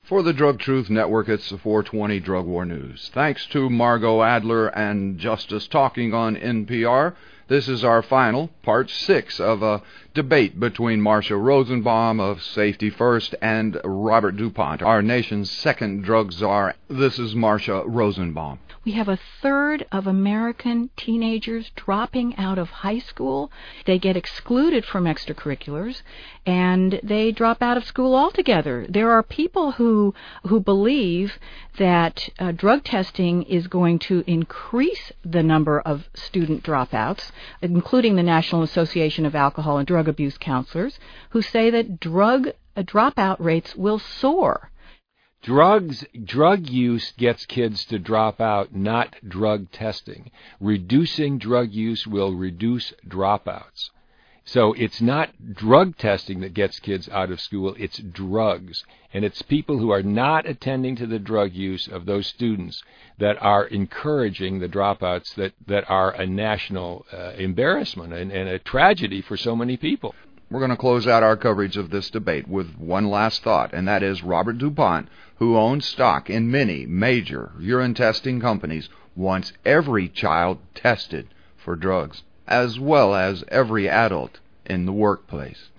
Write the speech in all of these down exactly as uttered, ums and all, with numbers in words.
For the Drug Truth Network, it's the four twenty Drug War News. Thanks to Margot Adler and Justice Talking on N P R. This is our final, part six, of a debate between Marsha Rosenbaum of Safety First and Robert DuPont, our nation's second drug czar. This is Marsha Rosenbaum. We have a third of American teenagers dropping out of high school. They get excluded from extracurriculars, and they drop out of school altogether. There are people who who believe that uh, drug testing is going to increase the number of student dropouts, including the National Association of Alcohol and Drug Abuse Counselors, who say that drug uh, dropout rates will soar. Drugs, drug use gets kids to drop out, not drug testing. Reducing drug use will reduce dropouts. So it's not drug testing that gets kids out of school, it's drugs. And it's people who are not attending to the drug use of those students that are encouraging the dropouts that, that are a national uh, embarrassment and, and a tragedy for so many people. We're going to close out our coverage of this debate with one last thought, and that is Robert DuPont, who owns stock in many major urine testing companies, wants every child tested for drugs, as well as every adult in the workplace.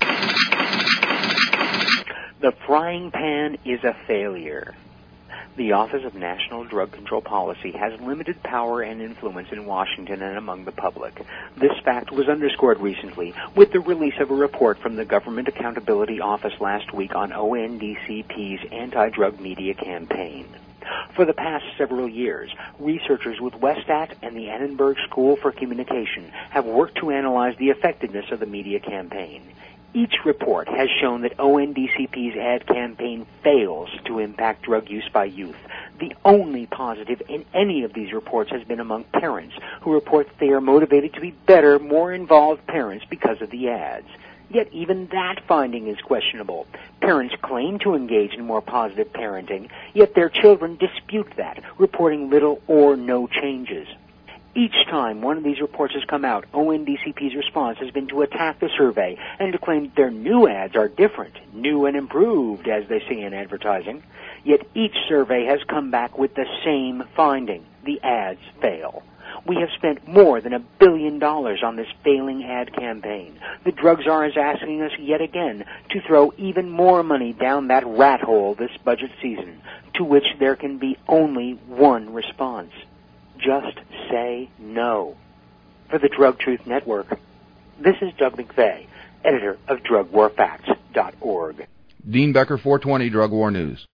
The frying pan is a failure. The Office of National Drug Control Policy has limited power and influence in Washington and among the public. This fact was underscored recently with the release of a report from the Government Accountability Office last week on O N D C P's anti-drug media campaign. For the past several years, researchers with Westat and the Annenberg School for Communication have worked to analyze the effectiveness of the media campaign. Each report has shown that O N D C P's ad campaign fails to impact drug use by youth. The only positive in any of these reports has been among parents, who report that they are motivated to be better, more involved parents because of the ads. Yet even that finding is questionable. Parents claim to engage in more positive parenting, yet their children dispute that, reporting little or no changes. Each time one of these reports has come out, O N D C P's response has been to attack the survey and to claim their new ads are different, new and improved, as they say in advertising. Yet each survey has come back with the same finding: the ads fail. We have spent more than a billion dollars on this failing ad campaign. The drug czar is asking us yet again to throw even more money down that rat hole this budget season, to which there can be only one response. Just say no. For the Drug Truth Network, this is Doug McVeigh, editor of drug war facts dot org. Dean Becker, four twenty Drug War News.